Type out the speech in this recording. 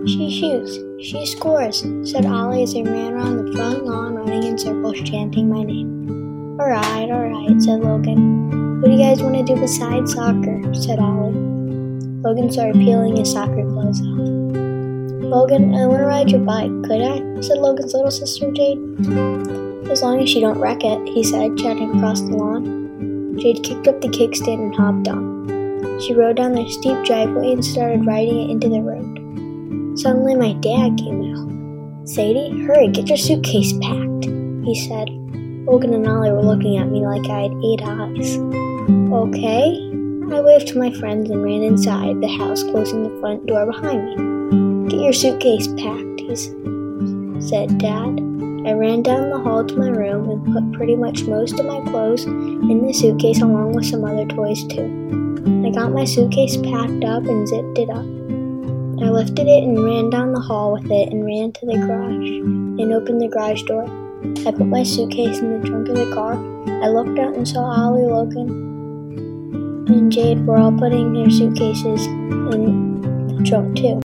She shoots. She scores, said Ollie as I ran around the front lawn running in circles chanting my name. All right, said Logan. What do you guys want to do besides soccer? Said Ollie. Logan started peeling his soccer clothes off. Logan, I want to ride your bike, could I? Said Logan's little sister Jade. As long as you don't wreck it, he said, chatting across the lawn. Jade kicked up the kickstand and hopped on. She rode down the steep driveway and started riding it into the road. Suddenly my dad came out. Sadie, hurry, get your suitcase packed, he said. Logan and Ollie were looking at me like I had 8 eyes. Okay. I waved to my friends and ran inside the house, closing the front door behind me. Get your suitcase packed, said Dad. I ran down the hall to my room and put pretty much most of my clothes in the suitcase along with some other toys too. I got my suitcase packed up and zipped it up. I lifted it and ran down the hall with it and ran to the garage and opened the garage door. I put my suitcase in the trunk of the car. I looked out and saw Ollie, Logan, and Jade were all putting their suitcases in the trunk too.